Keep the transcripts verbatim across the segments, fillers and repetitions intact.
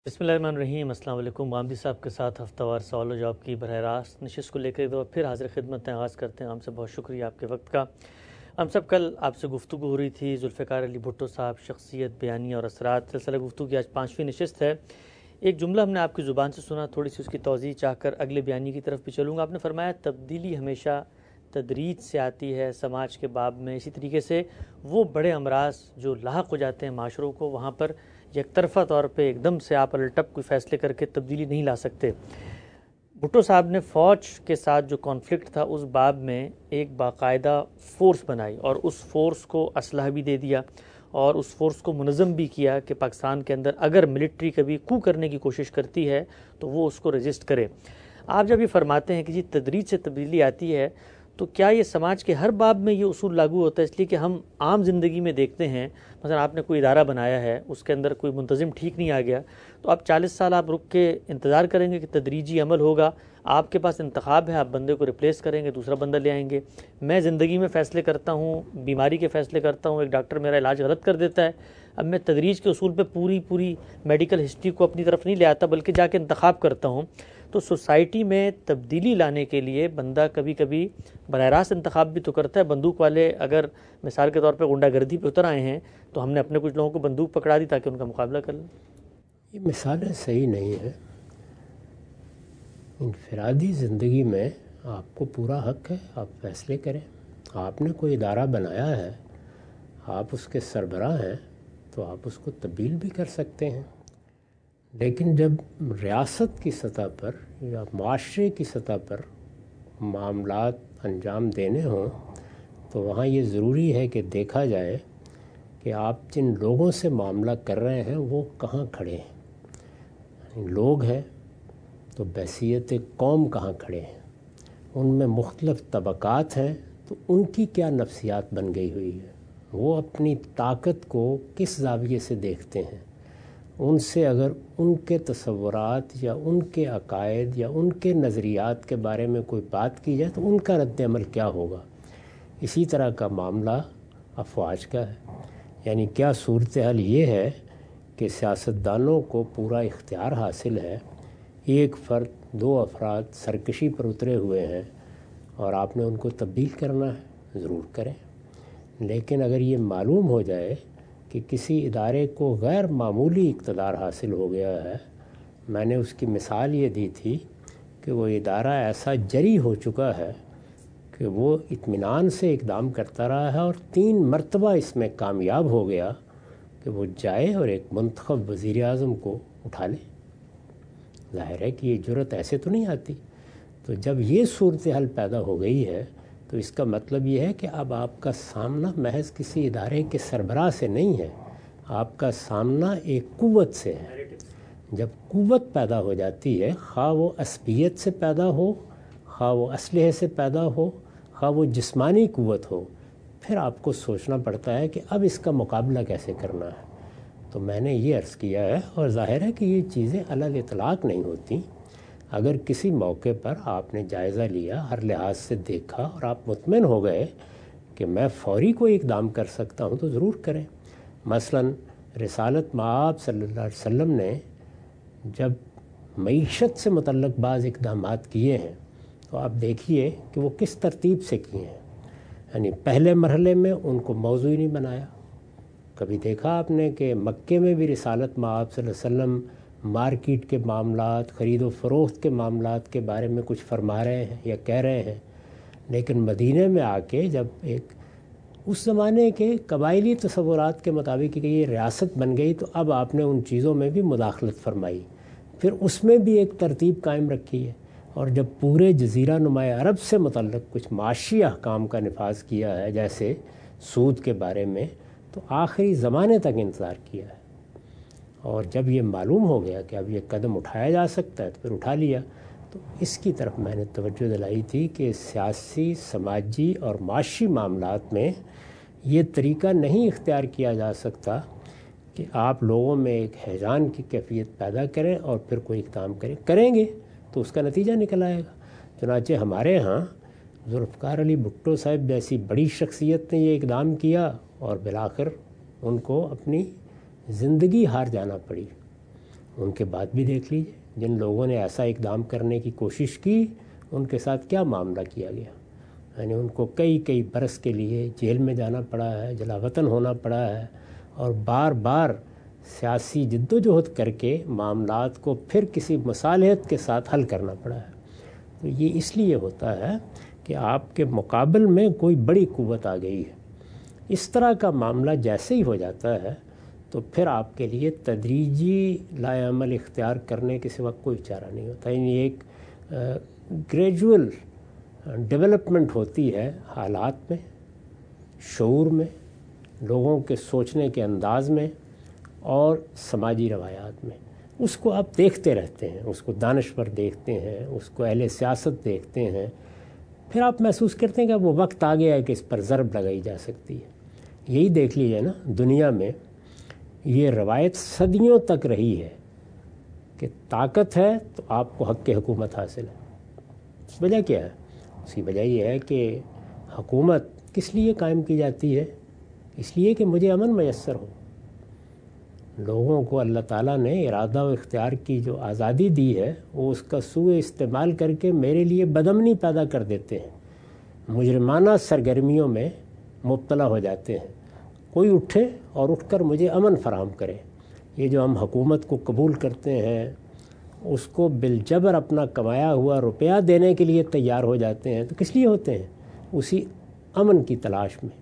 بسم اللہ الرحمن الرحیم۔ السلام علیکم۔ مامدی صاحب کے ساتھ ہفتہ وار سوال و جواب کی براہ راست نشست کو لے کر ایک دفعہ پھر حاضر خدمت آغاز کرتے ہیں۔ ہم سے بہت شکریہ آپ کے وقت کا۔ ہم سب کل آپ سے گفتگو ہو رہی تھی ذوالفقار علی بھٹو صاحب، شخصیت، بیانی اور اثرات، سلسلہ گفتگو کی آج پانچویں نشست ہے۔ ایک جملہ ہم نے آپ کی زبان سے سنا، تھوڑی سی اس کی توضیح چاہ کر اگلے بیانی کی طرف بھی چلوں گا۔ آپ نے فرمایا تبدیلی ہمیشہ تدریج سے آتی ہے سماج کے باب میں، اسی طریقے سے وہ بڑے امراض جو لاحق ہو جاتے ہیں معاشروں کو، وہاں پر یک طرفہ طور پہ ایک دم سے آپ الٹپ کوئی فیصلے کر کے تبدیلی نہیں لا سکتے۔ بھٹو صاحب نے فوج کے ساتھ جو کانفلکٹ تھا اس باب میں ایک باقاعدہ فورس بنائی اور اس فورس کو اسلحہ بھی دے دیا اور اس فورس کو منظم بھی کیا کہ پاکستان کے اندر اگر ملٹری کبھی کو کرنے کی کوشش کرتی ہے تو وہ اس کو رجسٹ کرے۔ آپ جب یہ فرماتے ہیں کہ جی تدریج سے تبدیلی آتی ہے، تو کیا یہ سماج کے ہر باب میں یہ اصول لاگو ہوتا ہے؟ اس لیے کہ ہم عام زندگی میں دیکھتے ہیں، مثلا آپ نے کوئی ادارہ بنایا ہے، اس کے اندر کوئی منتظم ٹھیک نہیں آ گیا، تو آپ چالیس سال آپ رک کے انتظار کریں گے کہ تدریجی عمل ہوگا؟ آپ کے پاس انتخاب ہے، آپ بندے کو ریپلیس کریں گے، دوسرا بندہ لے آئیں گے۔ میں زندگی میں فیصلے کرتا ہوں، بیماری کے فیصلے کرتا ہوں، ایک ڈاکٹر میرا علاج غلط کر دیتا ہے، اب میں تدریج کے اصول پہ پوری پوری میڈیکل ہسٹری کو اپنی طرف نہیں لے آتا بلکہ جا کے انتخاب کرتا ہوں۔ تو سوسائٹی میں تبدیلی لانے کے لیے بندہ کبھی کبھی براہ راست انتخاب بھی تو کرتا ہے۔ بندوق والے اگر مثال کے طور پہ غنڈہ گردی پہ اتر آئے ہیں تو ہم نے اپنے کچھ لوگوں کو بندوق پکڑا دی تاکہ ان کا مقابلہ کر لیں۔ یہ مثالیں صحیح نہیں ہیں۔ انفرادی زندگی میں آپ کو پورا حق ہے، آپ فیصلے کریں۔ آپ نے کوئی ادارہ بنایا ہے، آپ اس کے سربراہ ہیں، تو آپ اس کو تبدیل بھی کر سکتے ہیں، لیکن جب ریاست کی سطح پر یا معاشرے کی سطح پر معاملات انجام دینے ہوں تو وہاں یہ ضروری ہے کہ دیکھا جائے کہ آپ جن لوگوں سے معاملہ کر رہے ہیں وہ کہاں کھڑے ہیں۔ لوگ ہیں تو بحیثیت قوم کہاں کھڑے ہیں، ان میں مختلف طبقات ہیں تو ان کی کیا نفسیات بن گئی ہوئی ہے، وہ اپنی طاقت کو کس زاویے سے دیکھتے ہیں، ان سے اگر ان کے تصورات یا ان کے عقائد یا ان کے نظریات کے بارے میں کوئی بات کی جائے تو ان کا رد عمل کیا ہوگا۔ اسی طرح کا معاملہ افواج کا ہے۔ یعنی کیا صورتحال یہ ہے کہ سیاستدانوں کو پورا اختیار حاصل ہے، ایک فرد دو افراد سرکشی پر اترے ہوئے ہیں اور آپ نے ان کو تبدیل کرنا ہے، ضرور کریں، لیکن اگر یہ معلوم ہو جائے کہ کسی ادارے کو غیر معمولی اقتدار حاصل ہو گیا ہے، میں نے اس کی مثال یہ دی تھی کہ وہ ادارہ ایسا جری ہو چکا ہے کہ وہ اطمینان سے اقدام کرتا رہا ہے اور تین مرتبہ اس میں کامیاب ہو گیا کہ وہ جائے اور ایک منتخب وزیر اعظم کو اٹھا لے۔ ظاہر ہے کہ یہ جرت ایسے تو نہیں آتی۔ تو جب یہ صورتحال پیدا ہو گئی ہے تو اس کا مطلب یہ ہے کہ اب آپ کا سامنا محض کسی ادارے کے سربراہ سے نہیں ہے، آپ کا سامنا ایک قوت سے ہے۔ جب قوت پیدا ہو جاتی ہے، خواہ وہ عصبیت سے پیدا ہو، خواہ وہ اسلحے سے پیدا ہو، خواہ وہ جسمانی قوت ہو، پھر آپ کو سوچنا پڑتا ہے کہ اب اس کا مقابلہ کیسے کرنا ہے۔ تو میں نے یہ عرض کیا ہے، اور ظاہر ہے کہ یہ چیزیں الگ اطلاق نہیں ہوتی۔ اگر کسی موقع پر آپ نے جائزہ لیا، ہر لحاظ سے دیکھا اور آپ مطمئن ہو گئے کہ میں فوری کوئی اقدام کر سکتا ہوں تو ضرور کریں۔ مثلا رسالت مآب صلی اللہ علیہ وسلم نے جب معیشت سے متعلق بعض اقدامات کیے ہیں تو آپ دیکھیے کہ وہ کس ترتیب سے کیے ہیں۔ یعنی پہلے مرحلے میں ان کو موضوع نہیں بنایا۔ کبھی دیکھا آپ نے کہ مکے میں بھی رسالت مآب صلی اللہ علیہ وسلم مارکیٹ کے معاملات، خرید و فروخت کے معاملات کے بارے میں کچھ فرما رہے ہیں یا کہہ رہے ہیں، لیکن مدینہ میں آ کے جب ایک اس زمانے کے قبائلی تصورات کے مطابق کہ یہ ریاست بن گئی تو اب آپ نے ان چیزوں میں بھی مداخلت فرمائی، پھر اس میں بھی ایک ترتیب قائم رکھی ہے، اور جب پورے جزیرہ نما عرب سے متعلق کچھ معاشی احکام کا نفاذ کیا ہے جیسے سود کے بارے میں، تو آخری زمانے تک انتظار کیا ہے، اور جب یہ معلوم ہو گیا کہ اب یہ قدم اٹھایا جا سکتا ہے تو پھر اٹھا لیا۔ تو اس کی طرف میں نے توجہ دلائی تھی کہ سیاسی، سماجی اور معاشی معاملات میں یہ طریقہ نہیں اختیار کیا جا سکتا کہ آپ لوگوں میں ایک ہیجان کی کیفیت پیدا کریں اور پھر کوئی اقدام کریں کریں گے تو اس کا نتیجہ نکل آئے گا۔ چنانچہ ہمارے ہاں ذوالفقار علی بھٹو صاحب جیسی بڑی شخصیت نے یہ اقدام کیا اور بالآخر ان کو اپنی زندگی ہار جانا پڑی۔ ان کے بعد بھی دیکھ لیجیے جن لوگوں نے ایسا اقدام کرنے کی کوشش کی ان کے ساتھ کیا معاملہ کیا گیا. یعنی ان کو کئی کئی برس کے لیے جیل میں جانا پڑا ہے, جلا وطن ہونا پڑا ہے, اور بار بار سیاسی جد و جہد کر کے معاملات کو پھر کسی مصالحت کے ساتھ حل کرنا پڑا ہے. تو یہ اس لیے ہوتا ہے کہ آپ کے مقابل میں کوئی بڑی قوت آ گئی ہے. اس طرح کا معاملہ جیسے ہی ہو جاتا ہے تو پھر آپ کے لیے تدریجی لائے عمل اختیار کرنے کے سوا کوئی چارہ نہیں ہوتا. یعنی ایک گریجول ڈیولپمنٹ ہوتی ہے حالات میں, شعور میں, لوگوں کے سوچنے کے انداز میں اور سماجی روایات میں. اس کو آپ دیکھتے رہتے ہیں, اس کو دانشور دیکھتے ہیں, اس کو اہل سیاست دیکھتے ہیں, پھر آپ محسوس کرتے ہیں کہ وہ وقت آ گیا ہے کہ اس پر ضرب لگائی جا سکتی ہے. یہی دیکھ لیجیے نا, دنیا میں یہ روایت صدیوں تک رہی ہے کہ طاقت ہے تو آپ کو حق حکومت حاصل ہے. وجہ کیا ہے؟ اس کی وجہ یہ ہے کہ حکومت کس لیے قائم کی جاتی ہے؟ اس لیے کہ مجھے امن میسر ہو. لوگوں کو اللہ تعالیٰ نے ارادہ و اختیار کی جو آزادی دی ہے وہ اس کا سوء استعمال کر کے میرے لیے بدامنی پیدا کر دیتے ہیں, مجرمانہ سرگرمیوں میں مبتلا ہو جاتے ہیں. کوئی اٹھے اور اٹھ کر مجھے امن فراہم کرے. یہ جو ہم حکومت کو قبول کرتے ہیں, اس کو بالجبر اپنا کمایا ہوا روپیہ دینے کے لیے تیار ہو جاتے ہیں, تو کس لیے ہوتے ہیں؟ اسی امن کی تلاش میں.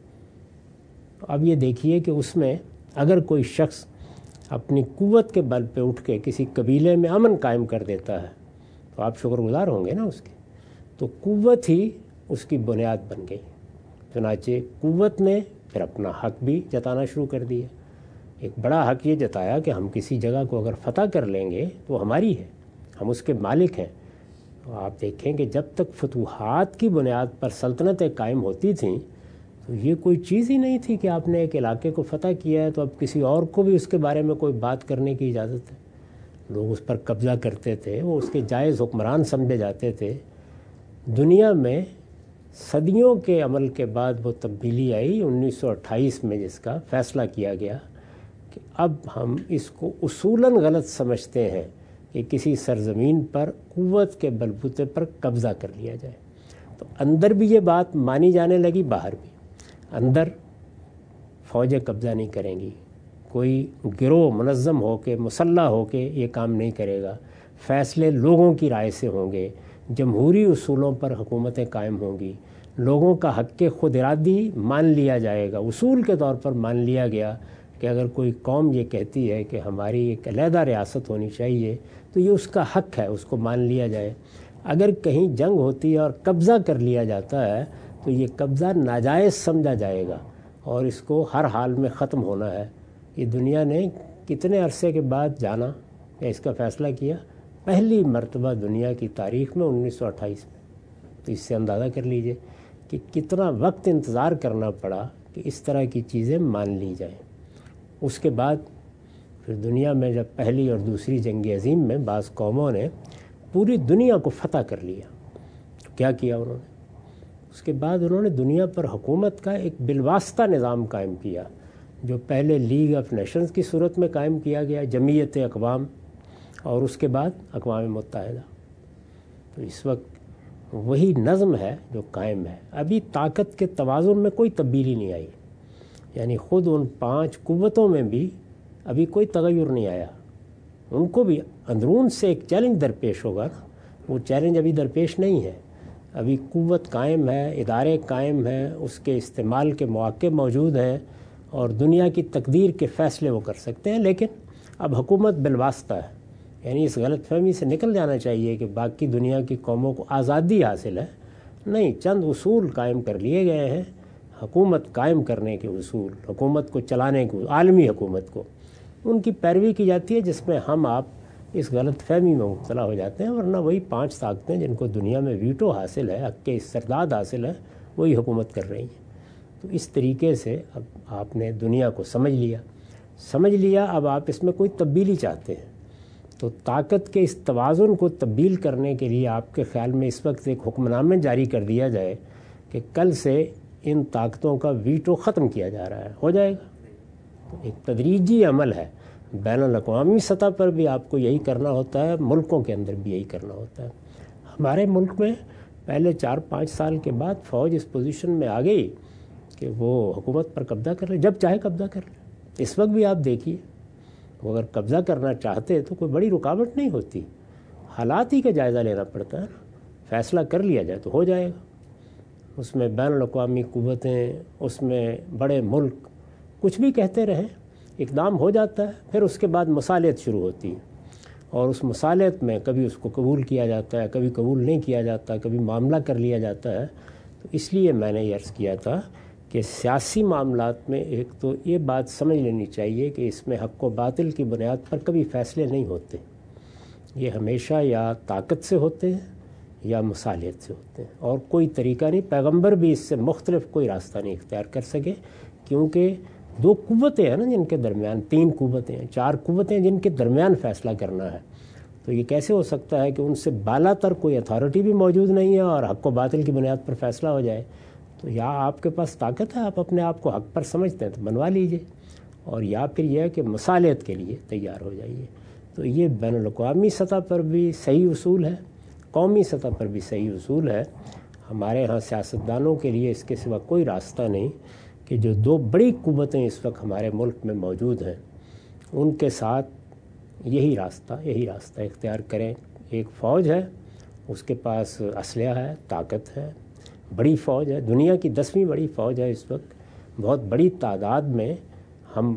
اب یہ دیکھیے کہ اس میں اگر کوئی شخص اپنی قوت کے بل پہ اٹھ کے کسی قبیلے میں امن قائم کر دیتا ہے تو آپ شکر گزار ہوں گے نا اس کے. تو قوت ہی اس کی بنیاد بن گئی. چنانچہ قوت نے پھر اپنا حق بھی جتانا شروع کر دیا. ایک بڑا حق یہ جتایا کہ ہم کسی جگہ کو اگر فتح کر لیں گے تو ہماری ہے, ہم اس کے مالک ہیں. آپ دیکھیں کہ جب تک فتوحات کی بنیاد پر سلطنتیں قائم ہوتی تھیں تو یہ کوئی چیز ہی نہیں تھی کہ آپ نے ایک علاقے کو فتح کیا ہے تو اب کسی اور کو بھی اس کے بارے میں کوئی بات کرنے کی اجازت ہے. لوگ اس پر قبضہ کرتے تھے, وہ اس کے جائز حکمران سمجھے جاتے تھے. دنیا میں صدیوں کے عمل کے بعد وہ تبدیلی آئی انیس سو اٹھائیس میں, جس کا فیصلہ کیا گیا کہ اب ہم اس کو اصولاً غلط سمجھتے ہیں کہ کسی سرزمین پر قوت کے بلبوتے پر قبضہ کر لیا جائے. تو اندر بھی یہ بات مانی جانے لگی, باہر بھی. اندر فوجیں قبضہ نہیں کریں گی, کوئی گروہ منظم ہو کے مسلح ہو کے یہ کام نہیں کرے گا. فیصلے لوگوں کی رائے سے ہوں گے, جمہوری اصولوں پر حکومتیں قائم ہوں گی. لوگوں کا حق خود ارادی مان لیا جائے گا. اصول کے طور پر مان لیا گیا کہ اگر کوئی قوم یہ کہتی ہے کہ ہماری ایک علیحدہ ریاست ہونی چاہیے تو یہ اس کا حق ہے, اس کو مان لیا جائے. اگر کہیں جنگ ہوتی ہے اور قبضہ کر لیا جاتا ہے تو یہ قبضہ ناجائز سمجھا جائے گا اور اس کو ہر حال میں ختم ہونا ہے. یہ دنیا نے کتنے عرصے کے بعد جانا یا اس کا فیصلہ کیا؟ پہلی مرتبہ دنیا کی تاریخ میں انیس سو اٹھائیس میں. تو اس سے اندازہ کر لیجئے کہ کتنا وقت انتظار کرنا پڑا کہ اس طرح کی چیزیں مان لی جائیں. اس کے بعد پھر دنیا میں جب پہلی اور دوسری جنگ عظیم میں بعض قوموں نے پوری دنیا کو فتح کر لیا تو کیا کیا انہوں نے؟ اس کے بعد انہوں نے دنیا پر حکومت کا ایک بالواسطہ نظام قائم کیا, جو پہلے لیگ آف نیشنز کی صورت میں قائم کیا گیا, جمعیت اقوام, اور اس کے بعد اقوام متحدہ. تو اس وقت وہی نظم ہے جو قائم ہے. ابھی طاقت کے توازن میں کوئی تبدیلی نہیں آئی, یعنی خود ان پانچ قوتوں میں بھی ابھی کوئی تغیر نہیں آیا. ان کو بھی اندرون سے ایک چیلنج درپیش ہوگا نا, وہ چیلنج ابھی درپیش نہیں ہے. ابھی قوت قائم ہے, ادارے قائم ہیں, اس کے استعمال کے مواقع موجود ہیں اور دنیا کی تقدیر کے فیصلے وہ کر سکتے ہیں. لیکن اب حکومت بالواسطہ ہے. یعنی اس غلط فہمی سے نکل جانا چاہیے کہ باقی دنیا کی قوموں کو آزادی حاصل ہے. نہیں, چند اصول قائم کر لیے گئے ہیں, حکومت قائم کرنے کے اصول, حکومت کو چلانے کے, عالمی حکومت کو, ان کی پیروی کی جاتی ہے, جس میں ہم آپ اس غلط فہمی میں مبتلا ہو جاتے ہیں. ورنہ وہی پانچ طاقتیں جن کو دنیا میں ویٹو حاصل ہے, حق کے استرداد حاصل ہے, وہی حکومت کر رہی ہیں. تو اس طریقے سے اب آپ نے دنیا کو سمجھ لیا سمجھ لیا اب آپ اس میں کوئی تبدیلی چاہتے ہیں. تو طاقت کے اس توازن کو تبدیل کرنے کے لیے آپ کے خیال میں اس وقت ایک حکم نامہ جاری کر دیا جائے کہ کل سے ان طاقتوں کا ویٹو ختم کیا جا رہا ہے, ہو جائے گا؟ تو ایک تدریجی عمل ہے. بین الاقوامی سطح پر بھی آپ کو یہی کرنا ہوتا ہے، ملکوں کے اندر بھی یہی کرنا ہوتا ہے۔ ہمارے ملک میں پہلے چار پانچ سال کے بعد فوج اس پوزیشن میں آ گئی کہ وہ حکومت پر قبضہ کر لے، جب چاہے قبضہ کر لے۔ اس وقت بھی آپ دیکھیے، وہ اگر قبضہ کرنا چاہتے تو کوئی بڑی رکاوٹ نہیں ہوتی، حالات ہی کا جائزہ لینا پڑتا ہے نا، فیصلہ کر لیا جائے تو ہو جائے گا۔ اس میں بین الاقوامی قوتیں، اس میں بڑے ملک کچھ بھی کہتے رہیں، اقدام ہو جاتا ہے، پھر اس کے بعد مصالحت شروع ہوتی ہے، اور اس مصالحت میں کبھی اس کو قبول کیا جاتا ہے، کبھی قبول نہیں کیا جاتا، کبھی معاملہ کر لیا جاتا ہے۔ تو اس لیے میں نے یہ عرض کیا تھا کہ سیاسی معاملات میں ایک تو یہ بات سمجھ لینی چاہیے کہ اس میں حق و باطل کی بنیاد پر کبھی فیصلے نہیں ہوتے، یہ ہمیشہ یا طاقت سے ہوتے ہیں یا مصالحت سے ہوتے ہیں، اور کوئی طریقہ نہیں، پیغمبر بھی اس سے مختلف کوئی راستہ نہیں اختیار کر سکے، کیونکہ دو قوتیں ہیں نا جن کے درمیان، تین قوتیں ہیں، چار قوتیں جن کے درمیان فیصلہ کرنا ہے، تو یہ کیسے ہو سکتا ہے کہ ان سے بالا تر کوئی اتھارٹی بھی موجود نہیں ہے اور حق و باطل کی بنیاد پر فیصلہ ہو جائے؟ تو یا آپ کے پاس طاقت ہے، آپ اپنے آپ کو حق پر سمجھتے ہیں تو بنوا لیجئے، اور یا پھر یہ ہے کہ مصالحت کے لیے تیار ہو جائیے۔ تو یہ بین الاقوامی سطح پر بھی صحیح اصول ہے، قومی سطح پر بھی صحیح اصول ہے۔ ہمارے ہاں سیاستدانوں کے لیے اس کے سوا کوئی راستہ نہیں کہ جو دو بڑی قوتیں اس وقت ہمارے ملک میں موجود ہیں ان کے ساتھ یہی راستہ یہی راستہ اختیار کریں۔ ایک فوج ہے، اس کے پاس اسلحہ ہے، طاقت ہے، بڑی فوج ہے، دنیا کی دسویں بڑی فوج ہے اس وقت، بہت بڑی تعداد میں ہم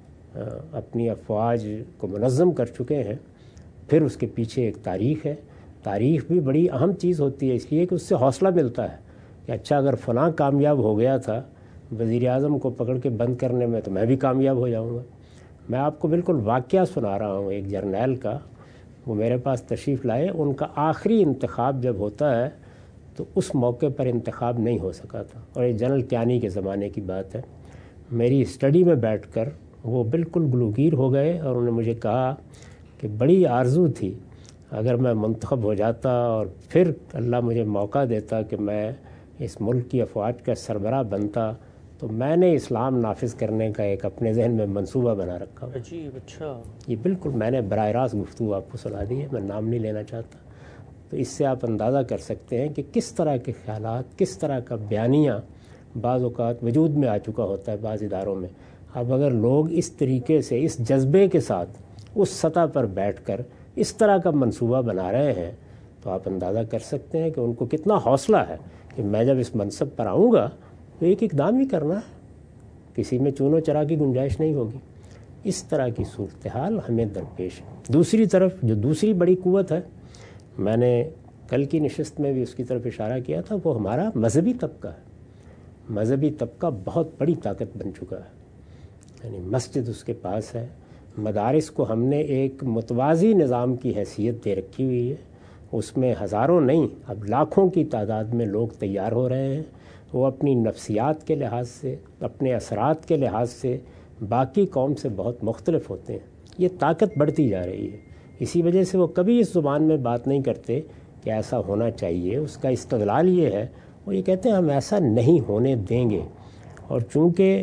اپنی افواج کو منظم کر چکے ہیں۔ پھر اس کے پیچھے ایک تاریخ ہے، تاریخ بھی بڑی اہم چیز ہوتی ہے، اس لیے کہ اس سے حوصلہ ملتا ہے کہ اچھا اگر فلاں کامیاب ہو گیا تھا وزیر اعظم کو پکڑ کے بند کرنے میں تو میں بھی کامیاب ہو جاؤں گا۔ میں آپ کو بالکل واقعہ سنا رہا ہوں ایک جرنیل کا، وہ میرے پاس تشریف لائے، ان کا آخری انتخاب جب ہوتا ہے تو اس موقع پر انتخاب نہیں ہو سکا تھا، اور یہ جنرل کیانی کے زمانے کی بات ہے۔ میری اسٹڈی میں بیٹھ کر وہ بالکل گلوگیر ہو گئے، اور انہوں نے مجھے کہا کہ بڑی آرزو تھی اگر میں منتخب ہو جاتا اور پھر اللہ مجھے موقع دیتا کہ میں اس ملک کی افواج کا سربراہ بنتا، تو میں نے اسلام نافذ کرنے کا ایک اپنے ذہن میں منصوبہ بنا رکھا۔ عجیب، اچھا، یہ بالکل میں نے براہ راست گفتگو آپ کو سنا دی ہے، میں نام نہیں لینا چاہتا۔ تو اس سے آپ اندازہ کر سکتے ہیں کہ کس طرح کے خیالات، کس طرح کا بیانیہ بعض اوقات وجود میں آ چکا ہوتا ہے بعض اداروں میں۔ اب اگر لوگ اس طریقے سے، اس جذبے کے ساتھ اس سطح پر بیٹھ کر اس طرح کا منصوبہ بنا رہے ہیں تو آپ اندازہ کر سکتے ہیں کہ ان کو کتنا حوصلہ ہے کہ میں جب اس منصب پر آؤں گا تو ایک اقدام ہی کرنا ہے، کسی میں چون و چرا کی گنجائش نہیں ہوگی۔ اس طرح کی صورتحال ہمیں درپیش ہے۔ دوسری طرف جو دوسری بڑی قوت ہے، میں نے کل کی نشست میں بھی اس کی طرف اشارہ کیا تھا، وہ ہمارا مذہبی طبقہ ہے۔ مذہبی طبقہ بہت بڑی طاقت بن چکا ہے، یعنی مسجد اس کے پاس ہے، مدارس کو ہم نے ایک متوازی نظام کی حیثیت دے رکھی ہوئی ہے، اس میں ہزاروں نہیں اب لاکھوں کی تعداد میں لوگ تیار ہو رہے ہیں، وہ اپنی نفسیات کے لحاظ سے، اپنے اثرات کے لحاظ سے باقی قوم سے بہت مختلف ہوتے ہیں۔ یہ طاقت بڑھتی جا رہی ہے، اسی وجہ سے وہ کبھی اس زبان میں بات نہیں کرتے کہ ایسا ہونا چاہیے، اس کا استدلال یہ ہے، وہ یہ کہتے ہیں ہم ایسا نہیں ہونے دیں گے۔ اور چونکہ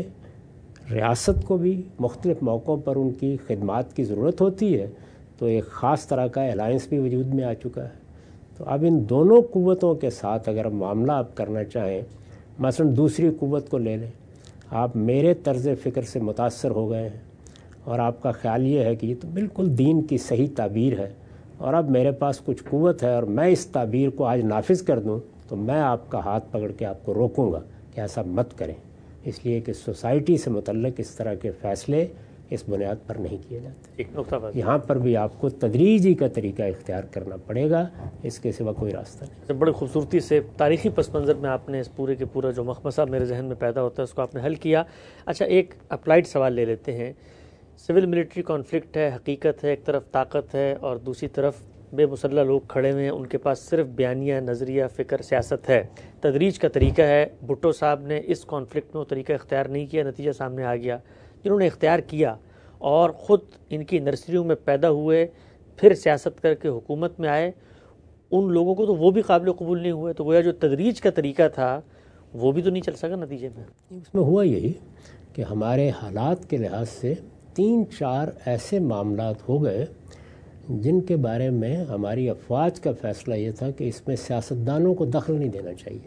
ریاست کو بھی مختلف موقعوں پر ان کی خدمات کی ضرورت ہوتی ہے تو ایک خاص طرح کا الائنس بھی وجود میں آ چکا ہے۔ تو اب ان دونوں قوتوں کے ساتھ اگر معاملہ آپ کرنا چاہیں، مثلا دوسری قوت کو لے لیں، آپ میرے طرز فکر سے متاثر ہو گئے ہیں اور آپ کا خیال یہ ہے کہ یہ تو بالکل دین کی صحیح تعبیر ہے، اور اب میرے پاس کچھ قوت ہے اور میں اس تعبیر کو آج نافذ کر دوں تو میں آپ کا ہاتھ پکڑ کے آپ کو روکوں گا کہ ایسا مت کریں، اس لیے کہ سوسائٹی سے متعلق اس طرح کے فیصلے اس بنیاد پر نہیں کیے جاتے۔ ایک نقطہ بات، یہاں پر بھی آپ کو تدریجی کا طریقہ اختیار کرنا پڑے گا، اس کے سوا کوئی راستہ نہیں۔ بڑی خوبصورتی سے تاریخی پس منظر میں آپ نے اس پورے کے پورا جو مخمصہ میرے ذہن میں پیدا ہوتا ہے اس کو آپ نے حل کیا۔ اچھا، ایک اپلائیڈ سوال لے لیتے ہیں۔ سول ملٹری کانفلکٹ ہے، حقیقت ہے، ایک طرف طاقت ہے اور دوسری طرف بے مسلح لوگ کھڑے ہوئے ہیں، ان کے پاس صرف بیانیہ، نظریہ، فکر، سیاست ہے، تدریج کا طریقہ ہے۔ بھٹو صاحب نے اس کانفلکٹ میں وہ طریقہ اختیار نہیں کیا، نتیجہ سامنے آ گیا۔ جنہوں نے اختیار کیا اور خود ان کی نرسریوں میں پیدا ہوئے، پھر سیاست کر کے حکومت میں آئے، ان لوگوں کو تو وہ بھی قابل قبول نہیں ہوئے، تو گویا جو تدریج کا طریقہ تھا وہ بھی تو نہیں چل سکا نتیجے میں۔ اس میں ہوا یہی کہ ہمارے حالات کے لحاظ سے تین چار ایسے معاملات ہو گئے جن کے بارے میں ہماری افواج کا فیصلہ یہ تھا کہ اس میں سیاستدانوں کو دخل نہیں دینا چاہیے.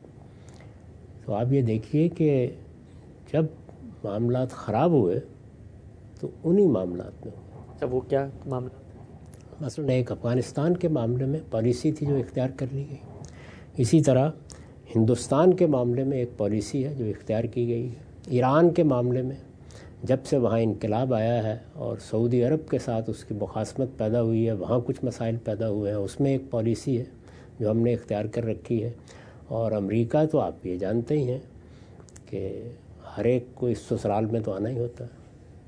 تو آپ یہ دیکھیے کہ جب معاملات خراب ہوئے تو انہی معاملات میں ہوئے. سب وہ کیا معاملہ؟ مثلا ایک افغانستان کے معاملے میں پالیسی تھی جو اختیار کر لی گئی. اسی طرح ہندوستان کے معاملے میں ایک پالیسی ہے جو اختیار کی گئی ہے. ایران کے معاملے میں جب سے وہاں انقلاب آیا ہے اور سعودی عرب کے ساتھ اس کی مخاصمت پیدا ہوئی ہے، وہاں کچھ مسائل پیدا ہوئے ہیں، اس میں ایک پالیسی ہے جو ہم نے اختیار کر رکھی ہے. اور امریکہ تو آپ یہ جانتے ہی ہیں کہ ہر ایک کو اس سسرال میں تو آنا ہی ہوتا ہے.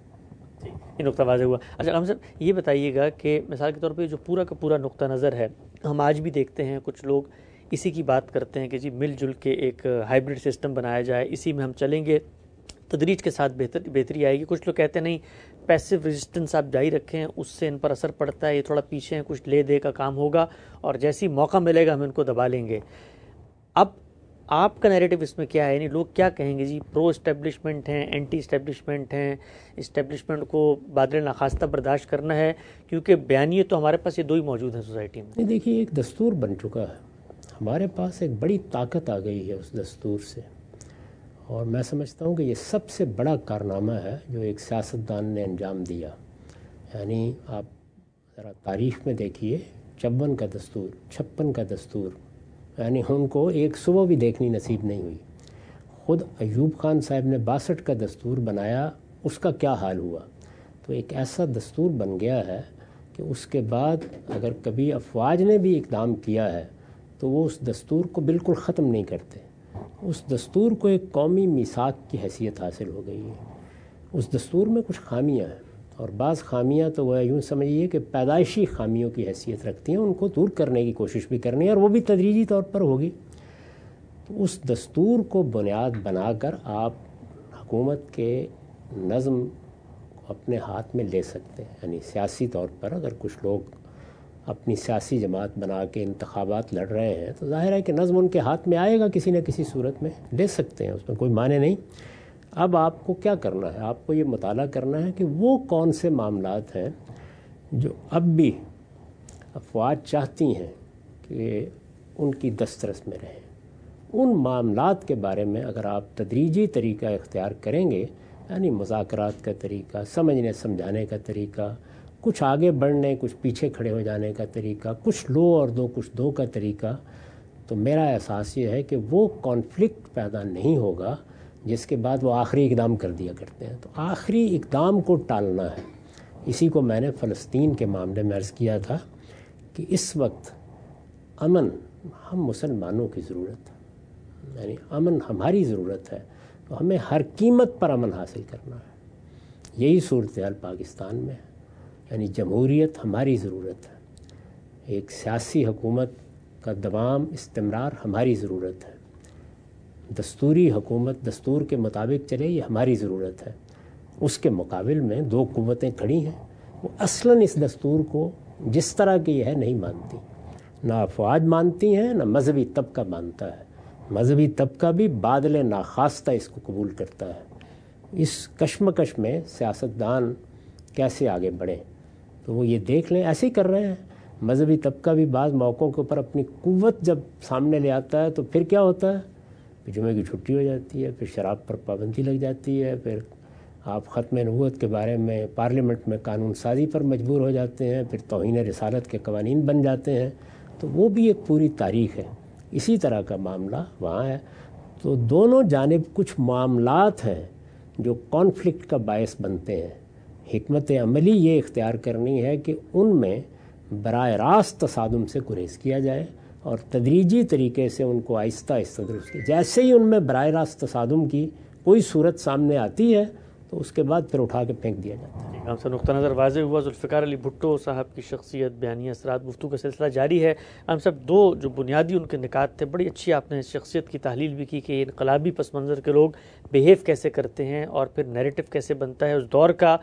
یہ نقطہ واضح ہوا. اچھا ہم صاحب یہ بتائیے گا کہ مثال کے طور پہ جو پورا کا پورا نقطہ نظر ہے، ہم آج بھی دیکھتے ہیں کچھ لوگ اسی کی بات کرتے ہیں کہ جی مل جل کے ایک ہائیبرڈ سسٹم بنایا جائے، اسی میں ہم چلیں گے، تدریج کے ساتھ بہتر بہتری آئے گی. کچھ لوگ کہتے ہیں نہیں، پیسو ریزسٹنس آپ جاری رکھیں، اس سے ان پر اثر پڑتا ہے، یہ تھوڑا پیچھے ہیں، کچھ لے دے کا کام ہوگا اور جیسی موقع ملے گا ہم ان کو دبا لیں گے. اب آپ کا نیریٹو اس میں کیا ہے؟ یعنی لوگ کیا کہیں گے؟ جی پرو اسٹیبلشمنٹ ہیں، اینٹی اسٹیبلشمنٹ ہیں، اسٹیبلشمنٹ کو بادل ناخواستہ برداشت کرنا ہے، کیونکہ بیانیے تو ہمارے پاس یہ دو ہی موجود ہیں سوسائٹی میں. دیکھیے ایک دستور بن چکا ہے، ہمارے پاس ایک بڑی طاقت آ گئی ہے اس دستور سے، اور میں سمجھتا ہوں کہ یہ سب سے بڑا کارنامہ ہے جو ایک سیاستدان نے انجام دیا. یعنی آپ ذرا تاریخ میں دیکھیے، چون کا دستور، چھپن کا دستور، یعنی ان کو ایک صبح بھی دیکھنی نصیب نہیں ہوئی. خود ایوب خان صاحب نے باسٹھ کا دستور بنایا، اس کا کیا حال ہوا؟ تو ایک ایسا دستور بن گیا ہے کہ اس کے بعد اگر کبھی افواج نے بھی اقدام کیا ہے تو وہ اس دستور کو بالکل ختم نہیں کرتے. اس دستور کو ایک قومی میثاق کی حیثیت حاصل ہو گئی ہے. اس دستور میں کچھ خامیاں ہیں، اور بعض خامیاں تو وہ یوں سمجھیے کہ پیدائشی خامیوں کی حیثیت رکھتی ہیں، ان کو دور کرنے کی کوشش بھی کرنی ہے، اور وہ بھی تدریجی طور پر ہوگی. تو اس دستور کو بنیاد بنا کر آپ حکومت کے نظم کو اپنے ہاتھ میں لے سکتے ہیں. یعنی سیاسی طور پر اگر کچھ لوگ اپنی سیاسی جماعت بنا کے انتخابات لڑ رہے ہیں تو ظاہر ہے کہ نظم ان کے ہاتھ میں آئے گا، کسی نہ کسی صورت میں لے سکتے ہیں، اس میں کوئی معنی نہیں. اب آپ کو کیا کرنا ہے؟ آپ کو یہ مطالعہ کرنا ہے کہ وہ کون سے معاملات ہیں جو اب بھی افواج چاہتی ہیں کہ ان کی دسترس میں رہیں. ان معاملات کے بارے میں اگر آپ تدریجی طریقہ اختیار کریں گے، یعنی مذاکرات کا طریقہ، سمجھنے سمجھانے کا طریقہ، کچھ آگے بڑھنے کچھ پیچھے کھڑے ہو جانے کا طریقہ، کچھ لو اور دو کچھ دو کا طریقہ، تو میرا احساس یہ ہے کہ وہ کانفلکٹ پیدا نہیں ہوگا جس کے بعد وہ آخری اقدام کر دیا کرتے ہیں. تو آخری اقدام کو ٹالنا ہے. اسی کو میں نے فلسطین کے معاملے میں عرض کیا تھا کہ اس وقت امن ہم مسلمانوں کی ضرورت ہے، یعنی امن ہماری ضرورت ہے، تو ہمیں ہر قیمت پر امن حاصل کرنا ہے. یہی صورتحال پاکستان میں ہے. یعنی جمہوریت ہماری ضرورت ہے، ایک سیاسی حکومت کا دوام استمرار ہماری ضرورت ہے، دستوری حکومت دستور کے مطابق چلے یہ ہماری ضرورت ہے. اس کے مقابل میں دو قوتیں کھڑی ہیں، وہ اصلاً اس دستور کو جس طرح کی یہ ہے نہیں مانتی. نہ افواج مانتی ہیں، نہ مذہبی طبقہ مانتا ہے. مذہبی طبقہ بھی بادل ناخواستہ اس کو قبول کرتا ہے. اس کشمکش میں سیاستدان کیسے آگے بڑھیں؟ تو وہ یہ دیکھ لیں، ایسے ہی کر رہے ہیں. مذہبی طبقہ بھی بعض موقعوں کے اوپر اپنی قوت جب سامنے لے آتا ہے تو پھر کیا ہوتا ہے؟ پھر جمعے کی چھٹی ہو جاتی ہے، پھر شراب پر پابندی لگ جاتی ہے، پھر آپ ختم نبوت کے بارے میں پارلیمنٹ میں قانون سازی پر مجبور ہو جاتے ہیں، پھر توہین رسالت کے قوانین بن جاتے ہیں. تو وہ بھی ایک پوری تاریخ ہے. اسی طرح کا معاملہ وہاں ہے. تو دونوں جانب کچھ معاملات ہیں جو کانفلکٹ کا باعث بنتے ہیں. حکمت عملی یہ اختیار کرنی ہے کہ ان میں براہ راست تصادم سے گریز کیا جائے اور تدریجی طریقے سے ان کو آہستہ آہستہ درست کیا. جیسے ہی ان میں براہ راست تصادم کی کوئی صورت سامنے آتی ہے تو اس کے بعد پھر اٹھا کے پھینک دیا جاتا ہے. ہم سے نقطہ نظر واضح ہوا. ذوالفقار علی بھٹو صاحب کی شخصیت، بیانیہ، اثرات، گفتگو کا سلسلہ جاری ہے. ہم سب دو جو بنیادی ان کے نکات تھے، بڑی اچھی آپ نے شخصیت کی تحلیل بھی کی کہ انقلابی پس منظر کے لوگ بیہیو کیسے کرتے ہیں اور پھر نیریٹو کیسے بنتا ہے اس دور کا.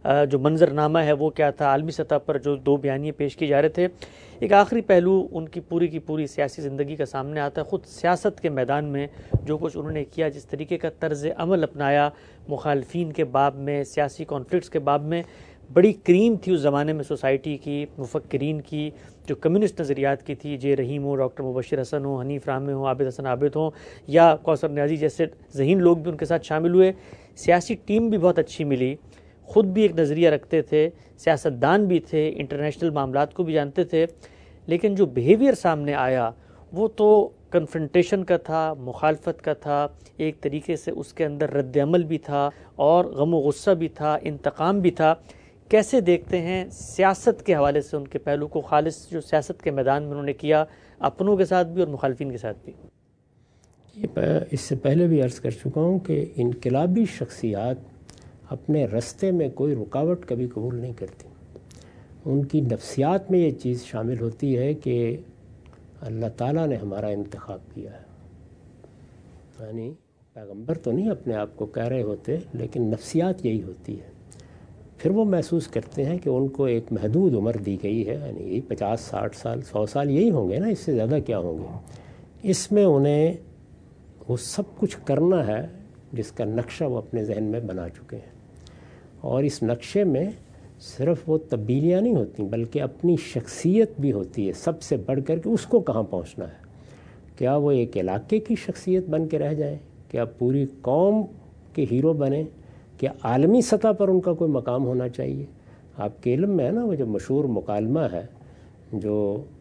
جو منظرنامہ ہے وہ کیا تھا، عالمی سطح پر جو دو بیانیے پیش کیے جا رہے تھے. ایک آخری پہلو ان کی پوری کی پوری سیاسی زندگی کا سامنے آتا ہے. خود سیاست کے میدان میں جو کچھ انہوں نے کیا، جس طریقے کا طرز عمل اپنایا مخالفین کے باب میں، سیاسی کانفلکٹس کے باب میں، بڑی کریم تھی اس زمانے میں سوسائٹی کی، مفکرین کی، جو کمیونسٹ نظریات کی تھی. جے رحیم ہو، ڈاکٹر مبشر حسن ہو، حنیف رحمانی ہو، عابد حسن عابد ہوں، یا کوثر نیازی جیسے ذہین لوگ بھی ان کے ساتھ شامل ہوئے. سیاسی ٹیم بھی بہت اچھی ملی، خود بھی ایک نظریہ رکھتے تھے، سیاستدان بھی تھے، انٹرنیشنل معاملات کو بھی جانتے تھے. لیکن جو بیہیویئر سامنے آیا وہ تو کنفرنٹیشن کا تھا، مخالفت کا تھا، ایک طریقے سے اس کے اندر رد عمل بھی تھا اور غم و غصہ بھی تھا، انتقام بھی تھا. کیسے دیکھتے ہیں سیاست کے حوالے سے ان کے پہلو کو، خالص جو سیاست کے میدان میں انہوں نے کیا اپنوں کے ساتھ بھی اور مخالفین کے ساتھ بھی؟ اس سے پہلے بھی عرض کر چکا ہوں کہ انقلابی شخصیات اپنے رستے میں کوئی رکاوٹ کبھی قبول نہیں کرتی. ان کی نفسیات میں یہ چیز شامل ہوتی ہے کہ اللہ تعالیٰ نے ہمارا انتخاب کیا ہے. یعنی پیغمبر تو نہیں اپنے آپ کو کہہ رہے ہوتے، لیکن نفسیات یہی ہوتی ہے. پھر وہ محسوس کرتے ہیں کہ ان کو ایک محدود عمر دی گئی ہے، یعنی یہی پچاس ساٹھ سال سو سال یہی ہوں گے نا، اس سے زیادہ کیا ہوں گے. اس میں انہیں وہ سب کچھ کرنا ہے جس کا نقشہ وہ اپنے ذہن میں بنا چکے ہیں. اور اس نقشے میں صرف وہ تبدیلیاں نہیں ہوتی بلکہ اپنی شخصیت بھی ہوتی ہے، سب سے بڑھ کر کے اس کو کہاں پہنچنا ہے. کیا وہ ایک علاقے کی شخصیت بن کے رہ جائیں، کیا پوری قوم کے ہیرو بنیں، کیا عالمی سطح پر ان کا کوئی مقام ہونا چاہیے. آپ کے علم میں ہے نا وہ جو مشہور مکالمہ ہے جو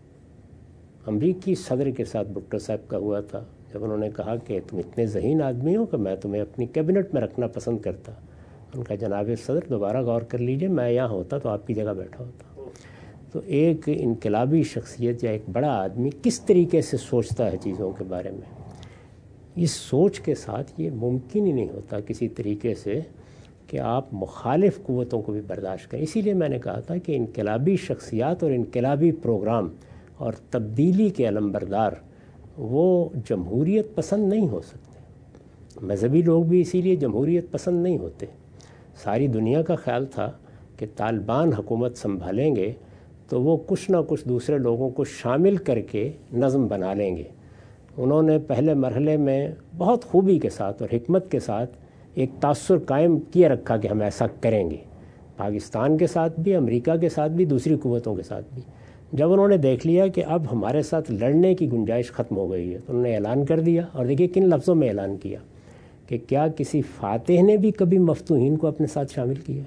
امریکی صدر کے ساتھ بھٹو صاحب کا ہوا تھا، جب انہوں نے کہا کہ تم اتنے ذہین آدمی ہو کہ میں تمہیں اپنی کیبنٹ میں رکھنا پسند کرتا. ان کا جناب صدر دوبارہ غور کر لیجئے، میں یہاں ہوتا تو آپ کی جگہ بیٹھا ہوتا. تو ایک انقلابی شخصیت یا ایک بڑا آدمی کس طریقے سے سوچتا ہے چیزوں کے بارے میں، اس سوچ کے ساتھ یہ ممکن ہی نہیں ہوتا کسی طریقے سے کہ آپ مخالف قوتوں کو بھی برداشت کریں. اسی لیے میں نے کہا تھا کہ انقلابی شخصیات اور انقلابی پروگرام اور تبدیلی کے علمبردار وہ جمہوریت پسند نہیں ہو سکتے. مذہبی لوگ بھی اسی لیے جمہوریت پسند نہیں ہوتے. ساری دنیا کا خیال تھا کہ طالبان حکومت سنبھالیں گے تو وہ کچھ نہ کچھ دوسرے لوگوں کو شامل کر کے نظم بنا لیں گے. انہوں نے پہلے مرحلے میں بہت خوبی کے ساتھ اور حکمت کے ساتھ ایک تاثر قائم کیے رکھا کہ ہم ایسا کریں گے، پاکستان کے ساتھ بھی، امریکہ کے ساتھ بھی، دوسری قوتوں کے ساتھ بھی. جب انہوں نے دیکھ لیا کہ اب ہمارے ساتھ لڑنے کی گنجائش ختم ہو گئی ہے تو انہوں نے اعلان کر دیا. اور دیکھیے کن لفظوں میں اعلان کیا کہ کیا کسی فاتح نے بھی کبھی مفتوحین کو اپنے ساتھ شامل کیا؟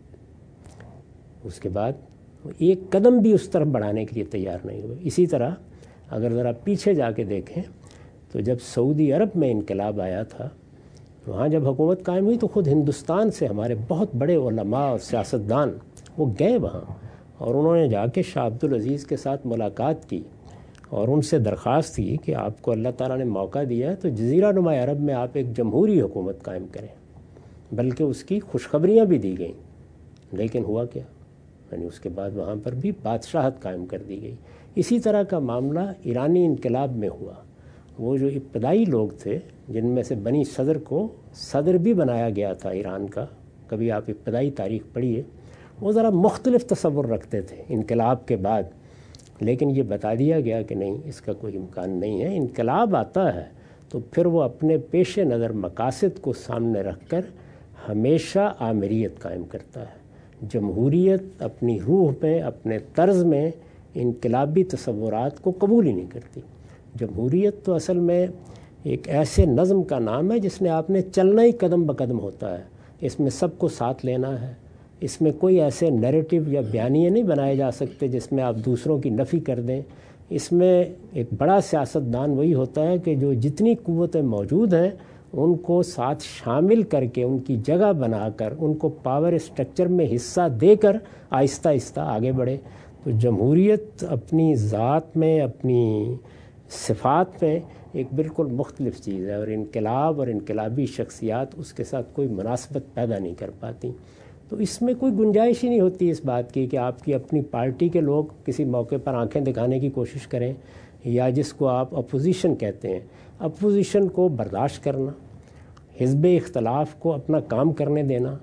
اس کے بعد ایک قدم بھی اس طرف بڑھانے کے لیے تیار نہیں ہوئے. اسی طرح اگر ذرا پیچھے جا کے دیکھیں تو جب سعودی عرب میں انقلاب آیا تھا، وہاں جب حکومت قائم ہوئی تو خود ہندوستان سے ہمارے بہت بڑے علماء اور سیاستدان وہ گئے وہاں، اور انہوں نے جا کے شاہ عبد العزیز کے ساتھ ملاقات کی اور ان سے درخواست کی کہ آپ کو اللہ تعالیٰ نے موقع دیا ہے تو جزیرہ نما عرب میں آپ ایک جمہوری حکومت قائم کریں. بلکہ اس کی خوشخبریاں بھی دی گئیں. لیکن ہوا کیا؟ یعنی اس کے بعد وہاں پر بھی بادشاہت قائم کر دی گئی. اسی طرح کا معاملہ ایرانی انقلاب میں ہوا. وہ جو ابتدائی لوگ تھے جن میں سے بنی صدر کو صدر بھی بنایا گیا تھا ایران کا، کبھی آپ ابتدائی تاریخ پڑھیے، وہ ذرا مختلف تصور رکھتے تھے انقلاب کے بعد. لیکن یہ بتا دیا گیا کہ نہیں، اس کا کوئی امکان نہیں ہے. انقلاب آتا ہے تو پھر وہ اپنے پیش نظر مقاصد کو سامنے رکھ کر ہمیشہ آمریت قائم کرتا ہے. جمہوریت اپنی روح میں، اپنے طرز میں انقلابی تصورات کو قبول ہی نہیں کرتی. جمہوریت تو اصل میں ایک ایسے نظم کا نام ہے جس میں آپ نے چلنا ہی قدم بقدم ہوتا ہے. اس میں سب کو ساتھ لینا ہے. اس میں کوئی ایسے نیریٹو یا بیانیے نہیں بنائے جا سکتے جس میں آپ دوسروں کی نفی کر دیں. اس میں ایک بڑا سیاستدان وہی ہوتا ہے کہ جو جتنی قوتیں موجود ہیں ان کو ساتھ شامل کر کے، ان کی جگہ بنا کر، ان کو پاور اسٹرکچر میں حصہ دے کر آہستہ آہستہ آگے بڑھے. تو جمہوریت اپنی ذات میں، اپنی صفات میں ایک بالکل مختلف چیز ہے، اور انقلاب اور انقلابی شخصیات اس کے ساتھ کوئی مناسبت پیدا نہیں کر پاتی. تو اس میں کوئی گنجائش ہی نہیں ہوتی اس بات کی کہ آپ کی اپنی پارٹی کے لوگ کسی موقع پر آنکھیں دکھانے کی کوشش کریں، یا جس کو آپ اپوزیشن کہتے ہیں، اپوزیشن کو برداشت کرنا، حزب اختلاف کو اپنا کام کرنے دینا،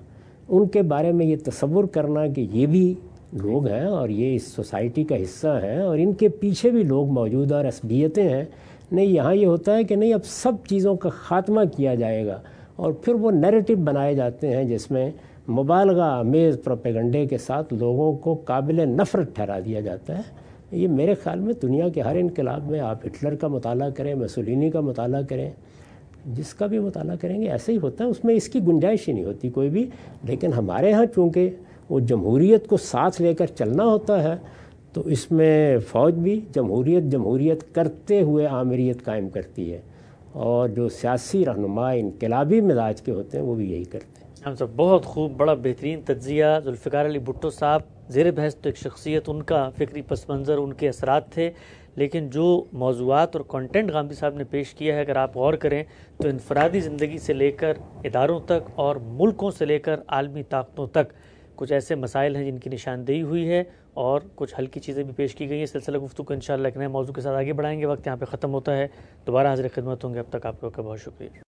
ان کے بارے میں یہ تصور کرنا کہ یہ بھی لوگ ہیں اور یہ اس سوسائٹی کا حصہ ہیں اور ان کے پیچھے بھی لوگ موجود ہیں اور عصبیتیں ہیں. نہیں، یہاں یہ ہوتا ہے کہ نہیں، اب سب چیزوں کا خاتمہ کیا جائے گا، اور پھر وہ نیریٹو بنائے جاتے ہیں جس میں مبالغہ آمیز پروپیگنڈے کے ساتھ لوگوں کو قابل نفرت ٹھہرا دیا جاتا ہے. یہ میرے خیال میں دنیا کے ہر انقلاب میں، آپ ہٹلر کا مطالعہ کریں، مسولینی کا مطالعہ کریں، جس کا بھی مطالعہ کریں گے ایسا ہی ہوتا ہے. اس میں اس کی گنجائش ہی نہیں ہوتی کوئی بھی. لیکن ہمارے ہاں چونکہ وہ جمہوریت کو ساتھ لے کر چلنا ہوتا ہے، تو اس میں فوج بھی جمہوریت جمہوریت کرتے ہوئے آمریت قائم کرتی ہے، اور جو سیاسی رہنما انقلابی مزاج کے ہوتے ہیں وہ بھی یہی کرتے ہیں. ہم سب بہت خوب، بڑا بہترین تجزیہ. ذوالفقار علی بھٹو صاحب زیر بحث تو ایک شخصیت، ان کا فکری پس منظر، ان کے اثرات تھے، لیکن جو موضوعات اور کنٹینٹ غامدی صاحب نے پیش کیا ہے، اگر آپ غور کریں تو انفرادی زندگی سے لے کر اداروں تک اور ملکوں سے لے کر عالمی طاقتوں تک کچھ ایسے مسائل ہیں جن کی نشاندہی ہوئی ہے، اور کچھ ہلکی چیزیں بھی پیش کی گئی ہیں. سلسلہ گفتگو کو انشاءاللہ ایک نئے موضوع کے ساتھ آگے بڑھائیں گے. وقت یہاں پہ ختم ہوتا ہے، دوبارہ حاضر خدمت ہوں گے. اب تک آپ لوگوں کا بہت شکریہ.